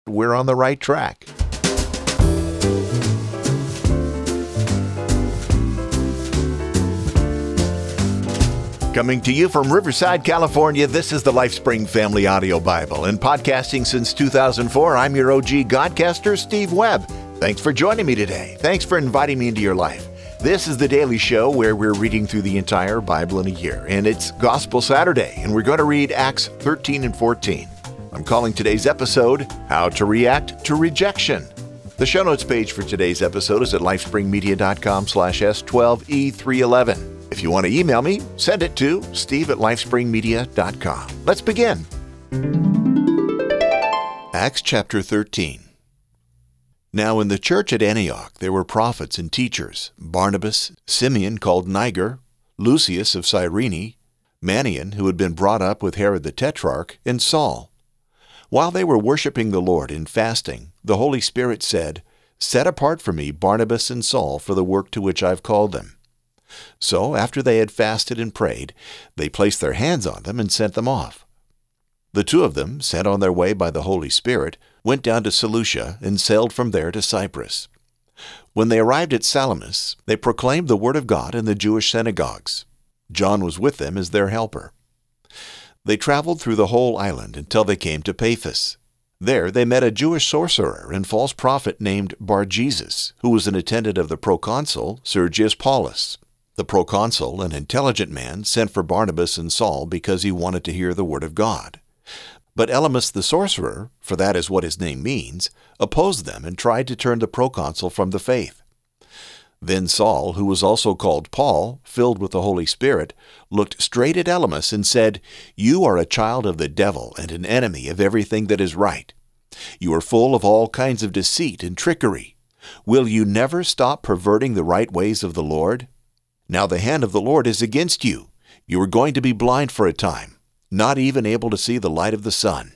we're on the right track. Coming to you from Riverside, California, this is the LifeSpring Family Audio Bible. And podcasting since 2004, I'm your OG Godcaster, Steve Webb. Thanks for joining me today. Thanks for inviting me into your life. This is the daily show where we're reading through the entire Bible in a year. And it's Gospel Saturday, and we're going to read Acts 13 and 14. I'm calling today's episode, How to React to Rejection. The show notes page for today's episode is at lifespringmedia.com/S12E311. If you want to email me, send it to steve@lifespringmedia.com. Let's begin. Acts chapter 13. Now in the church at Antioch there were prophets and teachers, Barnabas, Simeon called Niger, Lucius of Cyrene, Manaen, who had been brought up with Herod the Tetrarch, and Saul. While they were worshiping the Lord in fasting, the Holy Spirit said, "Set apart for me Barnabas and Saul for the work to which I've called them." So, after they had fasted and prayed, they placed their hands on them and sent them off. The two of them, sent on their way by the Holy Spirit, went down to Seleucia and sailed from there to Cyprus. When they arrived at Salamis, they proclaimed the word of God in the Jewish synagogues. John was with them as their helper. They traveled through the whole island until they came to Paphos. There they met a Jewish sorcerer and false prophet named Bar-Jesus, who was an attendant of the proconsul Sergius Paulus. The proconsul, an intelligent man, sent for Barnabas and Saul because he wanted to hear the word of God. But Elymas the sorcerer, for that is what his name means, opposed them and tried to turn the proconsul from the faith. Then Saul, who was also called Paul, filled with the Holy Spirit, looked straight at Elymas and said, "You are a child of the devil and an enemy of everything that is right. You are full of all kinds of deceit and trickery. Will you never stop perverting the right ways of the Lord? Now the hand of the Lord is against you. You are going to be blind for a time, not even able to see the light of the sun."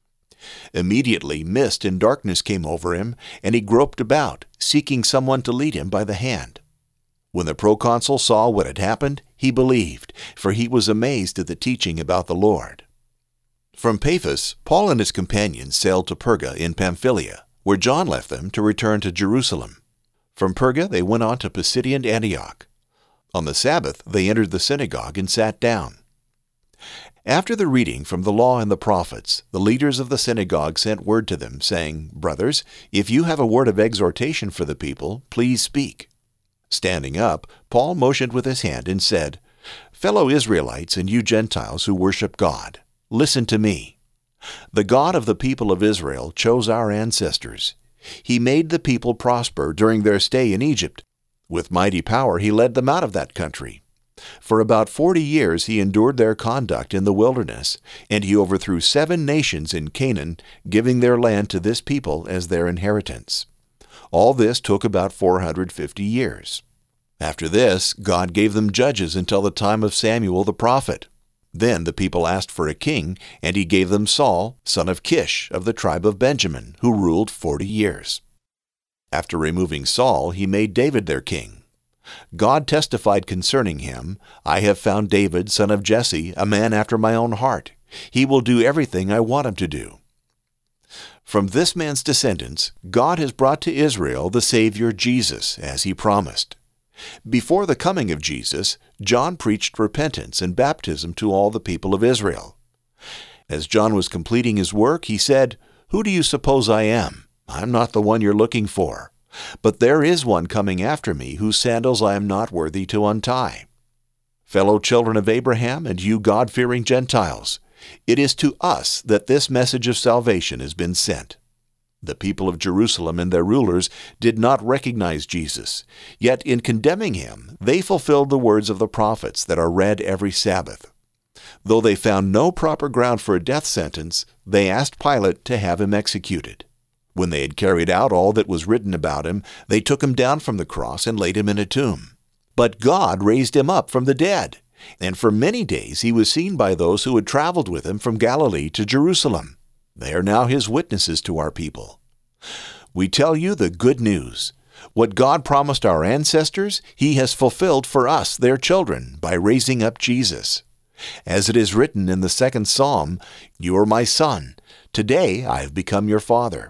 Immediately mist and darkness came over him, and he groped about, seeking someone to lead him by the hand. When the proconsul saw what had happened, he believed, for he was amazed at the teaching about the Lord. From Paphos, Paul and his companions sailed to Perga in Pamphylia, where John left them to return to Jerusalem. From Perga they went on to Pisidian Antioch. On the Sabbath they entered the synagogue and sat down. After the reading from the law and the prophets, the leaders of the synagogue sent word to them, saying, "Brothers, if you have a word of exhortation for the people, please speak." Standing up, Paul motioned with his hand and said, "Fellow Israelites and you Gentiles who worship God, listen to me. The God of the people of Israel chose our ancestors. He made the people prosper during their stay in Egypt. With mighty power he led them out of that country. For about 40 years he endured their conduct in the wilderness, and he overthrew 7 nations in Canaan, giving their land to this people as their inheritance. All this took about 450 years. After this, God gave them judges until the time of Samuel the prophet. Then the people asked for a king, and he gave them Saul, son of Kish, of the tribe of Benjamin, who ruled 40 years. After removing Saul, he made David their king. God testified concerning him, "I have found David, son of Jesse, a man after my own heart. He will do everything I want him to do." From this man's descendants, God has brought to Israel the Savior Jesus, as he promised. Before the coming of Jesus, John preached repentance and baptism to all the people of Israel. As John was completing his work, he said, "Who do you suppose I am? I'm not the one you're looking for. But there is one coming after me whose sandals I am not worthy to untie." Fellow children of Abraham and you God-fearing Gentiles, it is to us that this message of salvation has been sent. The people of Jerusalem and their rulers did not recognize Jesus, yet in condemning him, they fulfilled the words of the prophets that are read every Sabbath. Though they found no proper ground for a death sentence, they asked Pilate to have him executed. When they had carried out all that was written about him, they took him down from the cross and laid him in a tomb. But God raised him up from the dead, and for many days he was seen by those who had traveled with him from Galilee to Jerusalem. They are now his witnesses to our people. We tell you the good news. What God promised our ancestors, he has fulfilled for us, their children, by raising up Jesus. As it is written in the 2nd Psalm, "You are my son. Today I have become your father."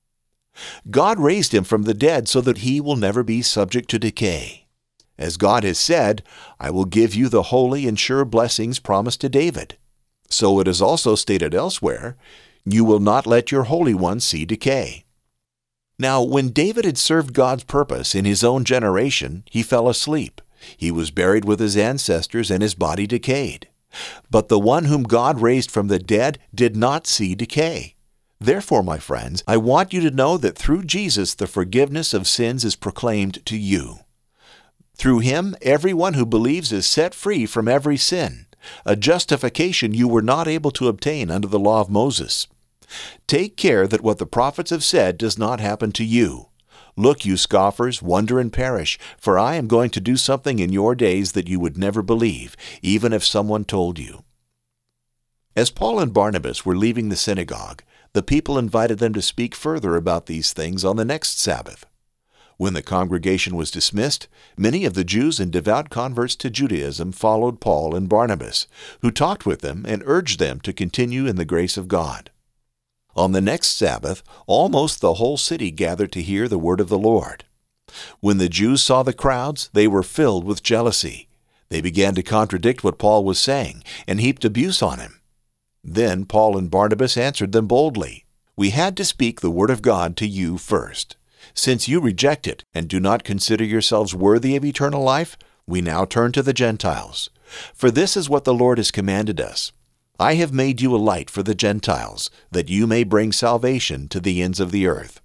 God raised him from the dead so that he will never be subject to decay. As God has said, "I will give you the holy and sure blessings promised to David." So it is also stated elsewhere, "You will not let your Holy One see decay." Now, when David had served God's purpose in his own generation, he fell asleep. He was buried with his ancestors, and his body decayed. But the one whom God raised from the dead did not see decay. Therefore, my friends, I want you to know that through Jesus the forgiveness of sins is proclaimed to you. Through him, everyone who believes is set free from every sin, a justification you were not able to obtain under the law of Moses. Take care that what the prophets have said does not happen to you. Look, you scoffers, wonder and perish, for I am going to do something in your days that you would never believe, even if someone told you. As Paul and Barnabas were leaving the synagogue, the people invited them to speak further about these things on the next Sabbath. When the congregation was dismissed, many of the Jews and devout converts to Judaism followed Paul and Barnabas, who talked with them and urged them to continue in the grace of God. On the next Sabbath, almost the whole city gathered to hear the word of the Lord. When the Jews saw the crowds, they were filled with jealousy. They began to contradict what Paul was saying and heaped abuse on him. Then Paul and Barnabas answered them boldly, "We had to speak the word of God to you first. Since you reject it and do not consider yourselves worthy of eternal life, we now turn to the Gentiles. For this is what the Lord has commanded us. I have made you a light for the Gentiles, that you may bring salvation to the ends of the earth."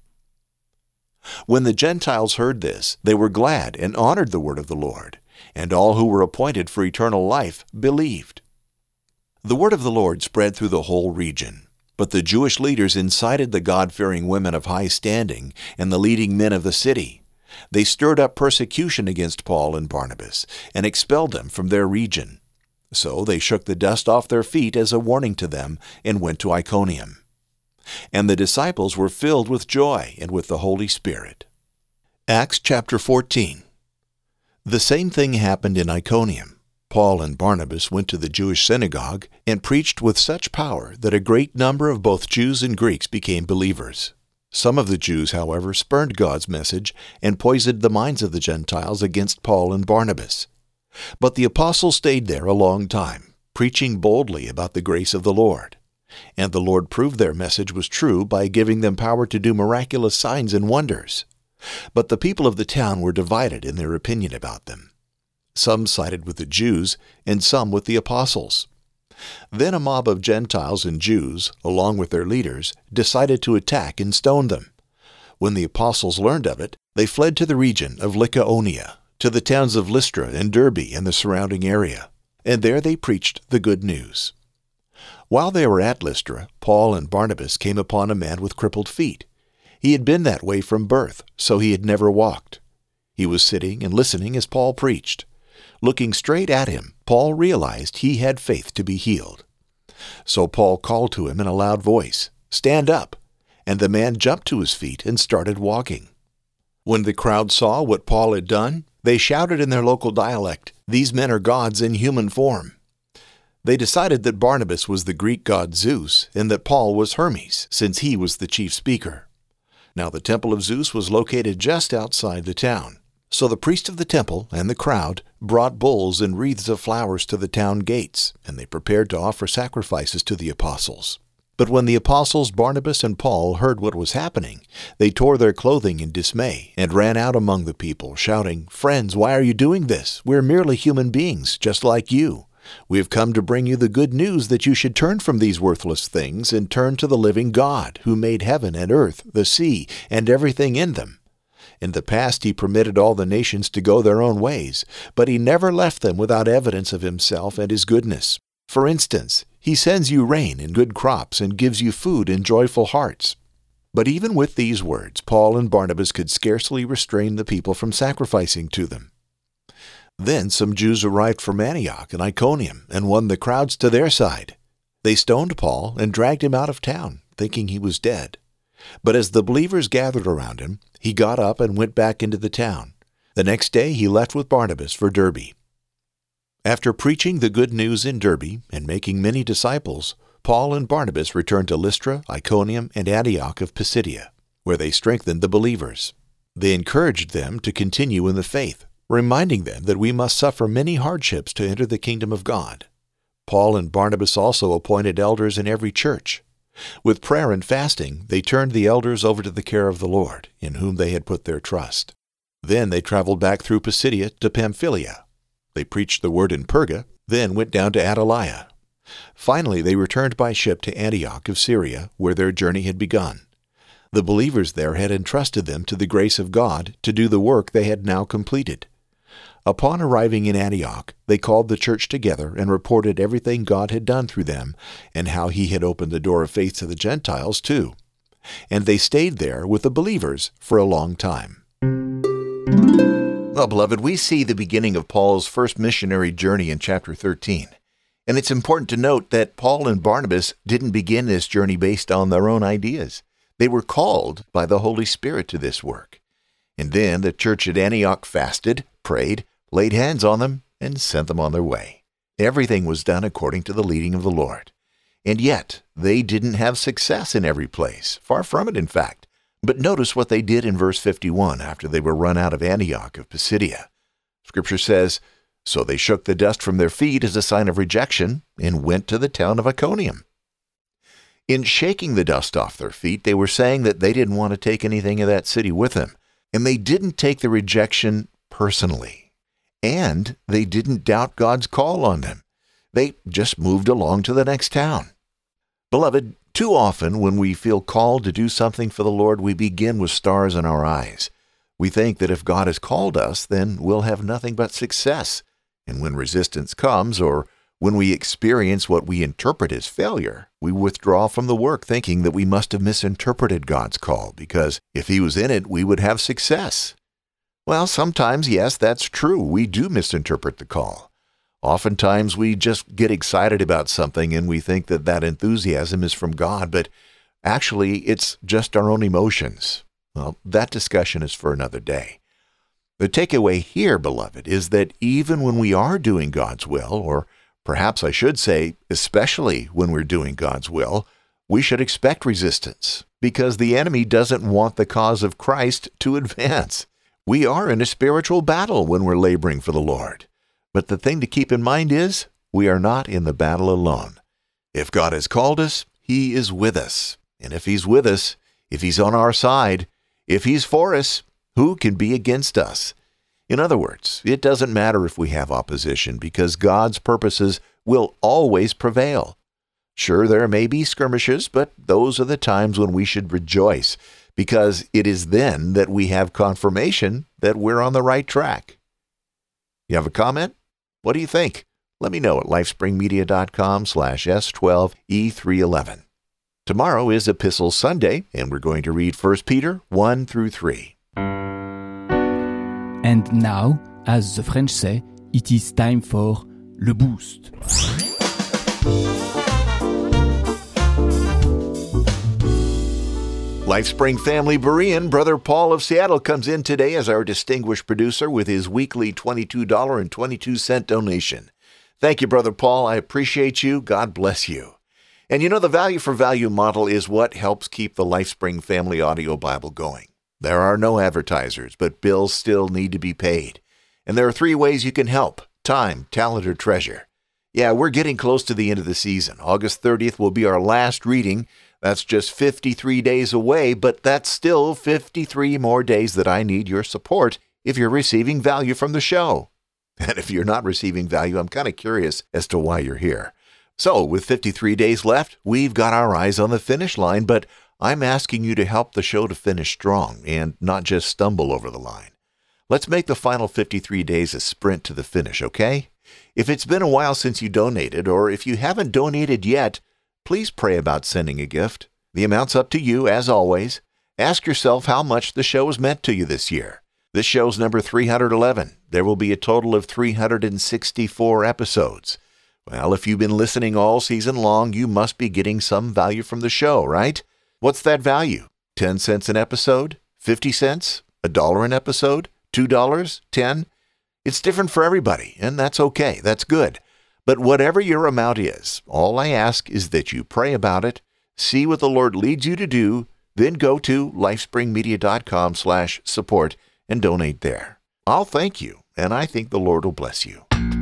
When the Gentiles heard this, they were glad and honored the word of the Lord, and all who were appointed for eternal life believed. The word of the Lord spread through the whole region, but the Jewish leaders incited the God-fearing women of high standing and the leading men of the city. They stirred up persecution against Paul and Barnabas and expelled them from their region. So they shook the dust off their feet as a warning to them and went to Iconium. And the disciples were filled with joy and with the Holy Spirit. Acts chapter 14. The same thing happened in Iconium. Paul and Barnabas went to the Jewish synagogue and preached with such power that a great number of both Jews and Greeks became believers. Some of the Jews, however, spurned God's message and poisoned the minds of the Gentiles against Paul and Barnabas. But the apostles stayed there a long time, preaching boldly about the grace of the Lord. And the Lord proved their message was true by giving them power to do miraculous signs and wonders. But the people of the town were divided in their opinion about them. Some sided with the Jews, and some with the apostles. Then a mob of Gentiles and Jews, along with their leaders, decided to attack and stone them. When the apostles learned of it, they fled to the region of Lycaonia, to the towns of Lystra and Derbe and the surrounding area, and there they preached the good news. While they were at Lystra, Paul and Barnabas came upon a man with crippled feet. He had been that way from birth, so he had never walked. He was sitting and listening as Paul preached. Looking straight at him, Paul realized he had faith to be healed. So Paul called to him in a loud voice, "Stand up!" And the man jumped to his feet and started walking. When the crowd saw what Paul had done, they shouted in their local dialect, "These men are gods in human form." They decided that Barnabas was the Greek god Zeus and that Paul was Hermes, since he was the chief speaker. Now the temple of Zeus was located just outside the town. So the priest of the temple and the crowd brought bulls and wreaths of flowers to the town gates, and they prepared to offer sacrifices to the apostles. But when the apostles Barnabas and Paul heard what was happening, they tore their clothing in dismay and ran out among the people, shouting, "Friends, why are you doing this? We're merely human beings, just like you. We have come to bring you the good news that you should turn from these worthless things and turn to the living God, who made heaven and earth, the sea, and everything in them. In the past he permitted all the nations to go their own ways, but he never left them without evidence of himself and his goodness. For instance, he sends you rain and good crops and gives you food and joyful hearts." But even with these words, Paul and Barnabas could scarcely restrain the people from sacrificing to them. Then some Jews arrived from Antioch and Iconium and won the crowds to their side. They stoned Paul and dragged him out of town, thinking he was dead. But as the believers gathered around him, he got up and went back into the town. The next day he left with Barnabas for Derbe. After preaching the good news in Derbe and making many disciples, Paul and Barnabas returned to Lystra, Iconium, and Antioch of Pisidia, where they strengthened the believers. They encouraged them to continue in the faith, reminding them that we must suffer many hardships to enter the kingdom of God. Paul and Barnabas also appointed elders in every church. With prayer and fasting, they turned the elders over to the care of the Lord, in whom they had put their trust. Then they traveled back through Pisidia to Pamphylia. They preached the word in Perga, then went down to Attalia. Finally, they returned by ship to Antioch of Syria, where their journey had begun. The believers there had entrusted them to the grace of God to do the work they had now completed. Upon arriving in Antioch, they called the church together and reported everything God had done through them, and how he had opened the door of faith to the Gentiles too. And they stayed there with the believers for a long time. Well, beloved, we see the beginning of Paul's first missionary journey in chapter 13. And it's important to note that Paul and Barnabas didn't begin this journey based on their own ideas. They were called by the Holy Spirit to this work. And then the church at Antioch fasted, prayed, laid hands on them, and sent them on their way. Everything was done according to the leading of the Lord. And yet, they didn't have success in every place. Far from it, in fact. But notice what they did in verse 51 after they were run out of Antioch of Pisidia. Scripture says, "So they shook the dust from their feet as a sign of rejection and went to the town of Iconium." In shaking the dust off their feet, they were saying that they didn't want to take anything of that city with them. And they didn't take the rejection personally. And they didn't doubt God's call on them. They just moved along to the next town. Beloved, too often when we feel called to do something for the Lord, we begin with stars in our eyes. We think that if God has called us, then we'll have nothing but success. And when resistance comes, or when we experience what we interpret as failure, we withdraw from the work thinking that we must have misinterpreted God's call, because if He was in it, we would have success. Well, sometimes, yes, that's true. We do misinterpret the call. Oftentimes, we just get excited about something and we think that that enthusiasm is from God, but actually, it's just our own emotions. Well, that discussion is for another day. The takeaway here, beloved, is that even when we are doing God's will, or perhaps I should say, especially when we're doing God's will, we should expect resistance, because the enemy doesn't want the cause of Christ to advance. We are in a spiritual battle when we're laboring for the Lord. But the thing to keep in mind is, we are not in the battle alone. If God has called us, He is with us. And if He's with us, if He's on our side, if He's for us, who can be against us? In other words, it doesn't matter if we have opposition, because God's purposes will always prevail. Sure, there may be skirmishes, but those are the times when we should rejoice, because it is then that we have confirmation that we're on the right track. You have a comment? What do you think? Let me know at lifespringmedia.com/S12E311. Tomorrow is Epistle Sunday, and we're going to read 1 Peter 1 through 3. And now, as the French say, it is time for Le Boost. LifeSpring family Berean, Brother Paul of Seattle comes in today as our distinguished producer with his weekly $22.22 donation. Thank you, Brother Paul. I appreciate you. God bless you. And you know, the value for value model is what helps keep the LifeSpring Family Audio Bible going. There are no advertisers, but bills still need to be paid. And there are 3 ways you can help: time, talent, or treasure. Yeah, we're getting close to the end of the season. August 30th will be our last reading. That's just 53 days away, but that's still 53 more days that I need your support if you're receiving value from the show. And if you're not receiving value, I'm kind of curious as to why you're here. So, with 53 days left, we've got our eyes on the finish line, but I'm asking you to help the show to finish strong and not just stumble over the line. Let's make the final 53 days a sprint to the finish, okay? If it's been a while since you donated, or if you haven't donated yet, please pray about sending a gift. The amount's up to you, as always. Ask yourself how much the show has meant to you this year. This show's number 311. There will be a total of 364 episodes. Well, if you've been listening all season long, you must be getting some value from the show, right? What's that value? 10 cents an episode? 50 cents? $1 an episode? $2? 10? It's different for everybody, and that's okay. That's good. But whatever your amount is, all I ask is that you pray about it, see what the Lord leads you to do, then go to lifespringmedia.com/support and donate there. I'll thank you, and I think the Lord will bless you.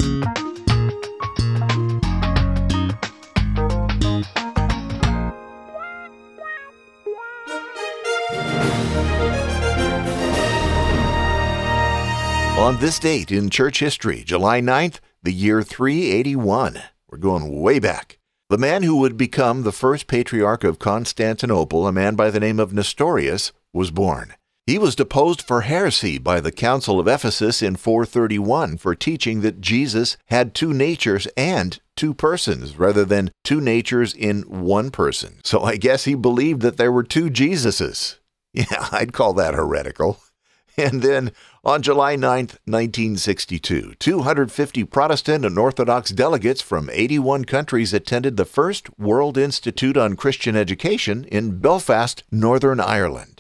On this date in church history, July 9th, the year 381, we're going way back, the man who would become the first patriarch of Constantinople, a man by the name of Nestorius, was born. He was deposed for heresy by the Council of Ephesus in 431 for teaching that Jesus had two natures and two persons rather than two natures in one person. So I guess he believed that there were two Jesuses. Yeah, I'd call that heretical. And then on July 9th, 1962, 250 Protestant and Orthodox delegates from 81 countries attended the first World Institute on Christian Education in Belfast, Northern Ireland.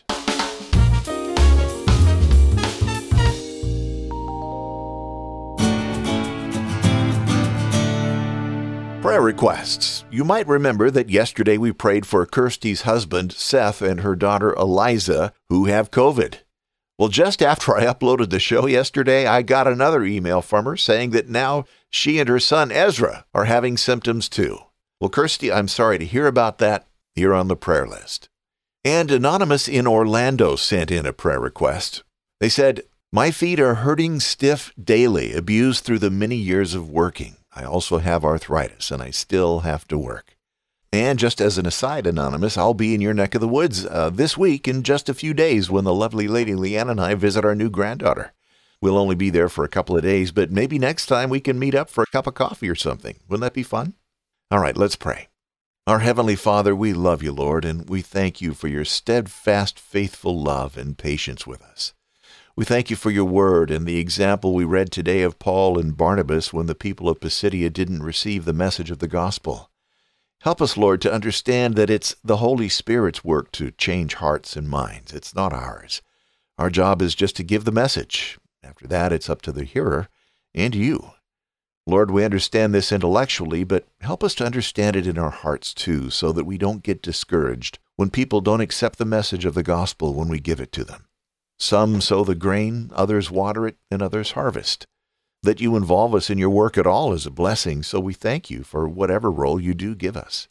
Prayer requests. You might remember that yesterday we prayed for Kirsty's husband, Seth, and her daughter, Eliza, who have COVID. Well, just after I uploaded the show yesterday, I got another email from her saying that now she and her son, Ezra, are having symptoms too. Well, Kirsty, I'm sorry to hear about that. You're on the prayer list. And Anonymous in Orlando sent in a prayer request. They said, "My feet are hurting stiff daily, abused through the many years of working. I also have arthritis, and I still have to work." And just as an aside, Anonymous, I'll be in your neck of the woods this week in just a few days when the lovely lady Leanne and I visit our new granddaughter. We'll only be there for a couple of days, but maybe next time we can meet up for a cup of coffee or something. Wouldn't that be fun? All right, let's pray. Our Heavenly Father, we love you, Lord, and we thank you for your steadfast, faithful love and patience with us. We thank you for your word and the example we read today of Paul and Barnabas when the people of Pisidia didn't receive the message of the gospel. Help us, Lord, to understand that it's the Holy Spirit's work to change hearts and minds. It's not ours. Our job is just to give the message. After that, it's up to the hearer and you. Lord, we understand this intellectually, but help us to understand it in our hearts too, so that we don't get discouraged when people don't accept the message of the gospel when we give it to them. Some sow the grain, others water it, and others harvest. That you involve us in your work at all is a blessing, so we thank you for whatever role you do give us.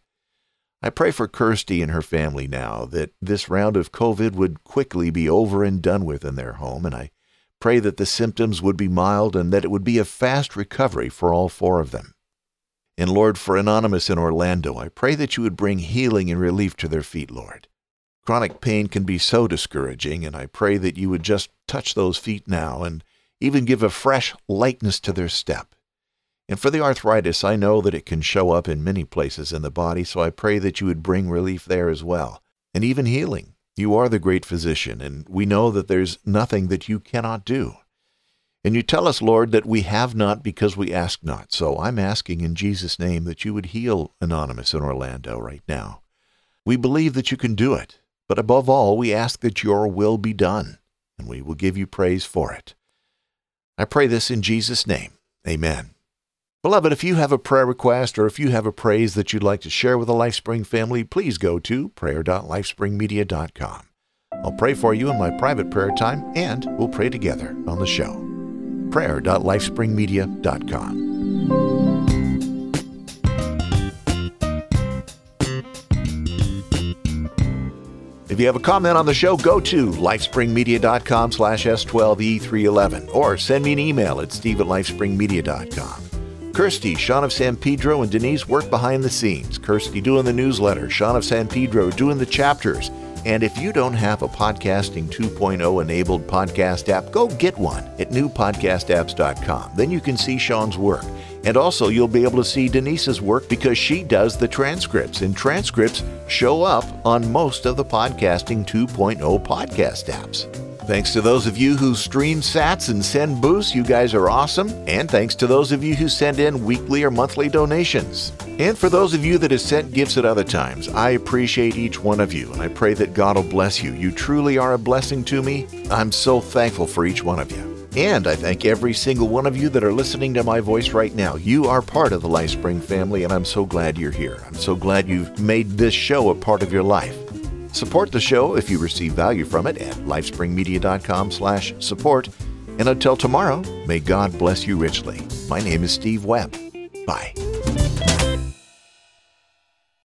I pray for Kirsty and her family now, that this round of COVID would quickly be over and done with in their home, and I pray that the symptoms would be mild and that it would be a fast recovery for all four of them. And Lord, for Anonymous in Orlando, I pray that you would bring healing and relief to their feet, Lord. Chronic pain can be so discouraging, and I pray that you would just touch those feet now and even give a fresh lightness to their step. And for the arthritis, I know that it can show up in many places in the body, so I pray that you would bring relief there as well, and even healing. You are the great physician, and we know that there's nothing that you cannot do. And you tell us, Lord, that we have not because we ask not. So I'm asking in Jesus' name that you would heal Anonymous in Orlando right now. We believe that you can do it, but above all, we ask that your will be done, and we will give you praise for it. I pray this in Jesus' name. Amen. Beloved, if you have a prayer request or if you have a praise that you'd like to share with the LifeSpring family, please go to prayer.lifespringmedia.com. I'll pray for you in my private prayer time, and we'll pray together on the show. prayer.lifespringmedia.com. If you have a comment on the show, go to lifespringmedia.com/S12E311 or send me an email at steve@lifespringmedia.com. Kirsty, Sean of San Pedro, and Denise work behind the scenes. Kirsty doing the newsletter, Sean of San Pedro doing the chapters. And if you don't have a Podcasting 2.0 enabled podcast app, go get one at newpodcastapps.com. Then you can see Sean's work. And also, you'll be able to see Denise's work because she does the transcripts, and transcripts show up on most of the Podcasting 2.0 podcast apps. Thanks to those of you who stream sats and send boosts, you guys are awesome. And thanks to those of you who send in weekly or monthly donations. And for those of you that have sent gifts at other times, I appreciate each one of you, and I pray that God will bless you. You truly are a blessing to me. I'm so thankful for each one of you. And I thank every single one of you that are listening to my voice right now. You are part of the LifeSpring family, and I'm so glad you're here. I'm so glad you've made this show a part of your life. Support the show if you receive value from it at lifespringmedia.com/support. And until tomorrow, may God bless you richly. My name is Steve Webb. Bye.